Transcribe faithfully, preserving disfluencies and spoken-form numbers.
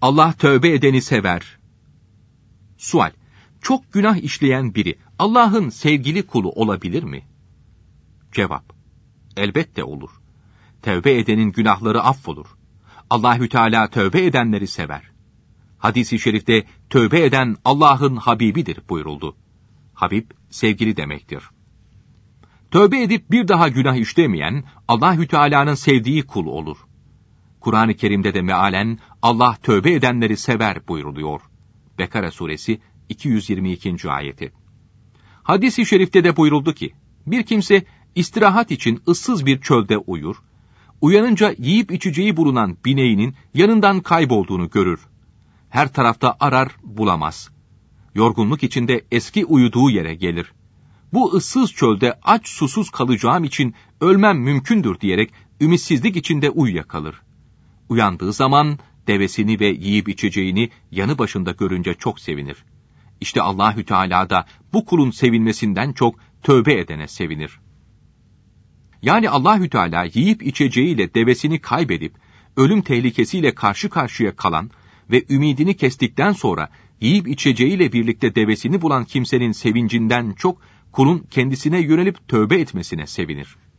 Allah tövbe edeni sever. Sual: Çok günah işleyen biri Allah'ın sevgili kulu olabilir mi? Cevap: Elbette olur. Tövbe edenin günahları affolur. Allahü Teala tövbe edenleri sever. Hadis-i şerifte tövbe eden Allah'ın Habibidir buyuruldu. Habib, sevgili demektir. Tövbe edip bir daha günah işlemeyen Allahü Teala'nın sevdiği kul olur. Kur'an-ı Kerim'de de mealen Allah tövbe edenleri sever buyuruluyor. Bekara suresi iki yüz yirmi ikinci ayeti. Hadis-i şerifte de buyuruldu ki, bir kimse istirahat için ıssız bir çölde uyur, uyanınca yiyip içeceği bulunan bineğinin yanından kaybolduğunu görür. Her tarafta arar, bulamaz. Yorgunluk içinde eski uyuduğu yere gelir. Bu ıssız çölde aç susuz kalacağım için ölmem mümkündür diyerek ümitsizlik içinde uyuyakalır. Uyandığı zaman devesini ve yiyip içeceğini yanı başında görünce çok sevinir. İşte Allahü Teala da bu kulun sevinmesinden çok tövbe edene sevinir. Yani Allahü Teala yiyip içeceğiyle devesini kaybedip ölüm tehlikesiyle karşı karşıya kalan ve ümidini kestikten sonra yiyip içeceğiyle birlikte devesini bulan kimsenin sevincinden çok kulun kendisine yönelip tövbe etmesine sevinir.